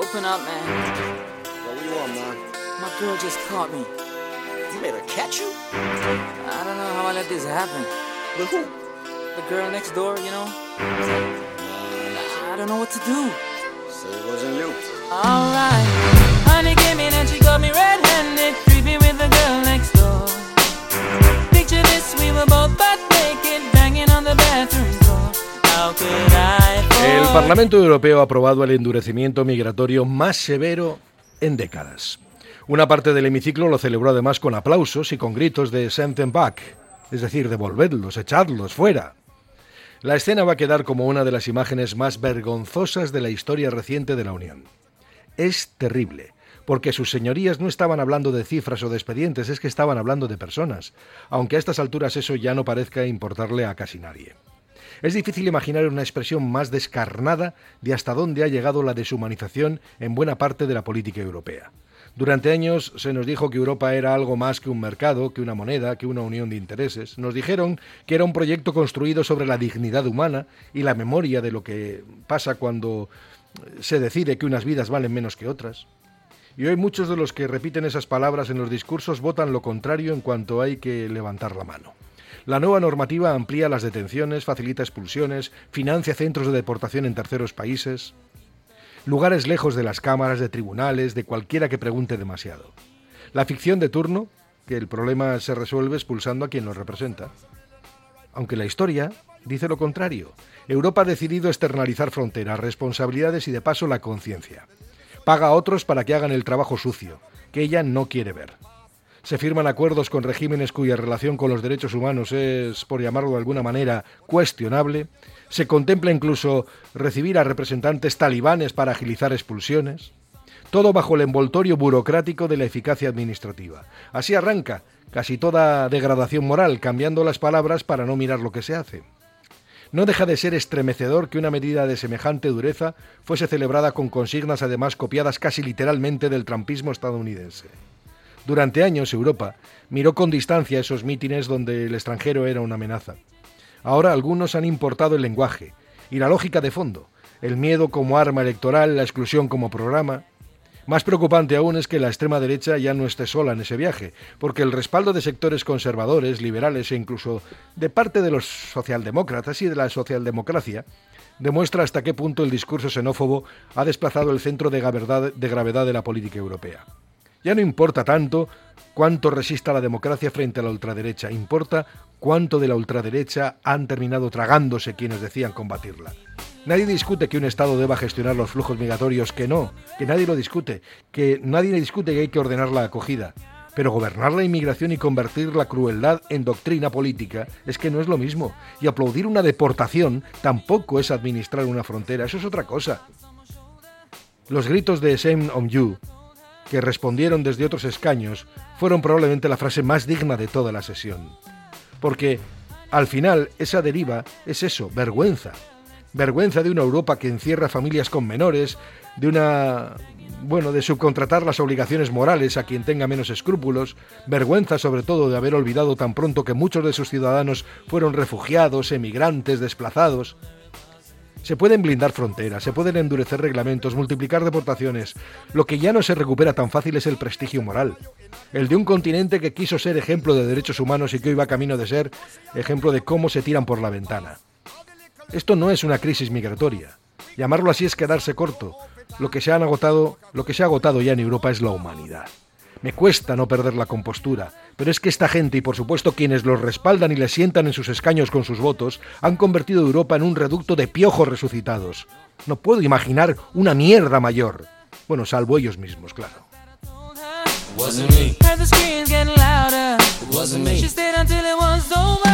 Open up, man. What do you want, man? My girl just caught me. You made her catch you? I don't know how I let this happen. With who? The girl next door, you know? I don't know what to do. So it wasn't you. Alright. Honey came in and she got me red-handed, creepy with the girl next door. Picture this, we were both butt naked, banging on the bathroom door. How could I fall? El Parlamento Europeo ha aprobado el endurecimiento migratorio más severo en décadas. Una parte del hemiciclo lo celebró además con aplausos y con gritos de "Send them back", es decir, devolvedlos, echadlos fuera. La escena va a quedar como una de las imágenes más vergonzosas de la historia reciente de la Unión. Es terrible, porque sus señorías no estaban hablando de cifras o de expedientes, es que estaban hablando de personas, aunque a estas alturas eso ya no parezca importarle a casi nadie. Es difícil imaginar una expresión más descarnada de hasta dónde ha llegado la deshumanización en buena parte de la política europea. Durante años se nos dijo que Europa era algo más que un mercado, que una moneda, que una unión de intereses. Nos dijeron que era un proyecto construido sobre la dignidad humana y la memoria de lo que pasa cuando se decide que unas vidas valen menos que otras. Y hoy muchos de los que repiten esas palabras en los discursos votan lo contrario en cuanto hay que levantar la mano. La nueva normativa amplía las detenciones, facilita expulsiones, financia centros de deportación en terceros países, lugares lejos de las cámaras, de tribunales, de cualquiera que pregunte demasiado. La ficción de turno, que el problema se resuelve expulsando a quien lo representa. Aunque la historia dice lo contrario. Europa ha decidido externalizar fronteras, responsabilidades y de paso la conciencia. Paga a otros para que hagan el trabajo sucio, que ella no quiere ver. Se firman acuerdos con regímenes cuya relación con los derechos humanos es, por llamarlo de alguna manera, cuestionable. Se contempla incluso recibir a representantes talibanes para agilizar expulsiones. Todo bajo el envoltorio burocrático de la eficacia administrativa. Así arranca casi toda degradación moral, cambiando las palabras para no mirar lo que se hace. No deja de ser estremecedor que una medida de semejante dureza fuese celebrada con consignas además copiadas casi literalmente del trumpismo estadounidense. Durante años Europa miró con distancia esos mítines donde el extranjero era una amenaza. Ahora algunos han importado el lenguaje y la lógica de fondo, el miedo como arma electoral, la exclusión como programa. Más preocupante aún es que la extrema derecha ya no esté sola en ese viaje, porque el respaldo de sectores conservadores, liberales e incluso de parte de los socialdemócratas y de la socialdemocracia demuestra hasta qué punto el discurso xenófobo ha desplazado el centro de gravedad de la política europea. Ya no importa tanto cuánto resista la democracia frente a la ultraderecha, importa cuánto de la ultraderecha han terminado tragándose quienes decían combatirla. Nadie discute que un Estado deba gestionar los flujos migratorios, que nadie lo discute, que nadie discute que hay que ordenar la acogida. Pero gobernar la inmigración y convertir la crueldad en doctrina política es que no es lo mismo. Y aplaudir una deportación tampoco es administrar una frontera, eso es otra cosa. Los gritos de "Shame on you", que respondieron desde otros escaños, fueron probablemente la frase más digna de toda la sesión. Porque, al final, esa deriva es eso, vergüenza. Vergüenza de una Europa que encierra familias con menores, de subcontratar las obligaciones morales a quien tenga menos escrúpulos, vergüenza sobre todo de haber olvidado tan pronto que muchos de sus ciudadanos fueron refugiados, emigrantes, desplazados. Se pueden blindar fronteras, se pueden endurecer reglamentos, multiplicar deportaciones. Lo que ya no se recupera tan fácil es el prestigio moral. El de un continente que quiso ser ejemplo de derechos humanos y que hoy va camino de ser ejemplo de cómo se tiran por la ventana. Esto no es una crisis migratoria. Llamarlo así es quedarse corto. Lo que se ha agotado ya en Europa es la humanidad. Me cuesta no perder la compostura, pero es que esta gente y por supuesto quienes los respaldan y les sientan en sus escaños con sus votos han convertido a Europa en un reducto de piojos resucitados. No puedo imaginar una mierda mayor. Bueno, salvo ellos mismos, claro. Wasn't me. Heard the screams getting louder. It wasn't me. She stayed until it was over.